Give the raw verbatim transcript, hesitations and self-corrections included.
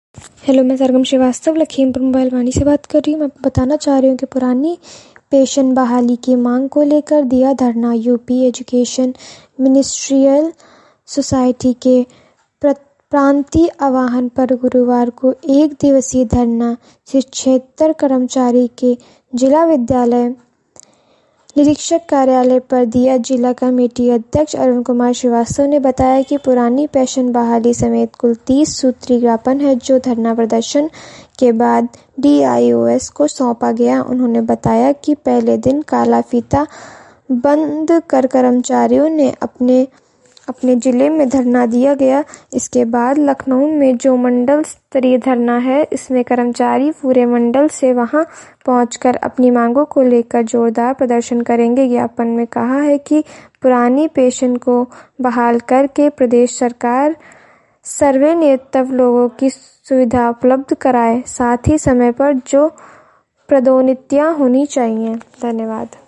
Hello, मैं Sargam Srivastava Lakhimpur mobile Vaani से बात कर रही हूँ। मैं आपको बताना चाह रही हूँ कि पुरानी पेंशन बहाली की मांग को लेकर दिया धरना। यूपी एजुकेशन मिनिस्ट्रियल सोसाइटी के प्रांतीय आह्वान पर गुरुवार को एक दिवसीय धरना शिक्षेत्तर कर्मचारी के जिला विद्यालय निरीक्षक कार्यालय पर दिया। जिला कमेटी अध्यक्ष अरुण कुमार श्रीवास्तव ने बताया कि पुरानी पेंशन बहाली समेत कुल तीस सूत्री ज्ञापन है जो धरना प्रदर्शन के बाद डी आई ओ एस को सौंपा गया। उन्होंने बताया कि पहले दिन काला फीता बंद कर कर्मचारियों ने अपने अपने जिले में धरना दिया गया। इसके बाद लखनऊ में जो मंडल स्तरीय धरना है, इसमें कर्मचारी पूरे मंडल से वहां पहुंचकर अपनी मांगों को लेकर जोरदार प्रदर्शन करेंगे। ज्ञापन में कहा है कि पुरानी पेंशन को बहाल करके प्रदेश सरकार सेवानिवृत्त लोगों की सुविधा उपलब्ध कराए, साथ ही समय पर जो पदोन्नतियां होनी चाहिए। धन्यवाद।